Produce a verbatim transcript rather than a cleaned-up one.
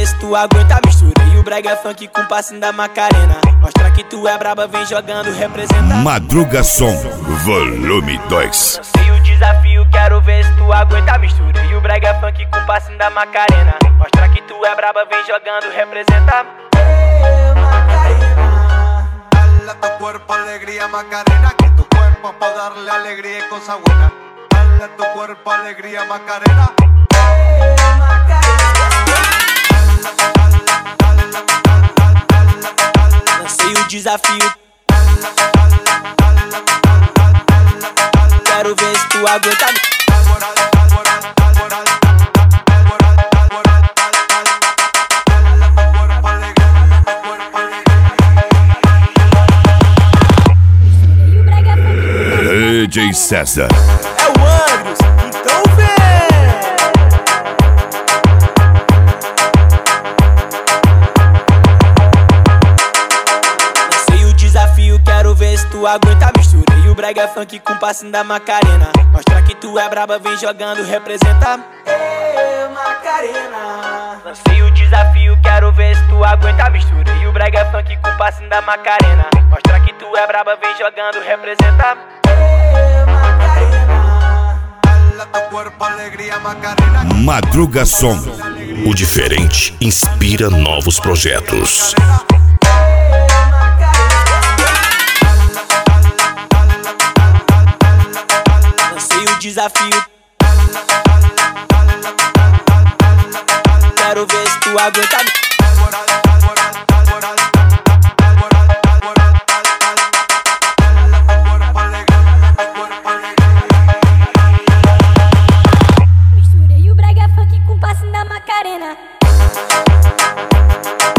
ver se tu aguenta. Misturei o brega funk com passinho da Macarena. Mostra que tu é braba, vem jogando, representa. Madruga Som, volume dois. Lancei o desafio, quero ver se tu aguenta. Misturei o brega funk com passinho da Macarena. Mostra que tu é braba, vem jogando, representa. Ei, Macarena. Dale a tu cuerpo alegría, Macarena, que tu cuerpo pa' darle alegría y cosa buena. Dale a tu cuerpo alegría, Macarena. Ei, Macarena. Lancei o desafio, quero ver se tu aguenta. D J César. É o Andros, então vem. Lancei o desafio, quero ver se tu aguenta. Misturei o brega funk com passinho da Macarena. Mostra que tu é braba, vem jogando, representa. Ei, Macarena. Lancei o desafio, quero ver se tu aguenta. Misturei o brega funk com passinho da Macarena. Mostra que tu é braba, vem jogando, representa. Ei, Macarena. Dale a tu cuerpo alegría, Macarena. Madruga Som, o diferente inspira novos projetos. Lancei o desafio, quero ver se tu aguenta. Misturei o brega funk com passinho da Macarena.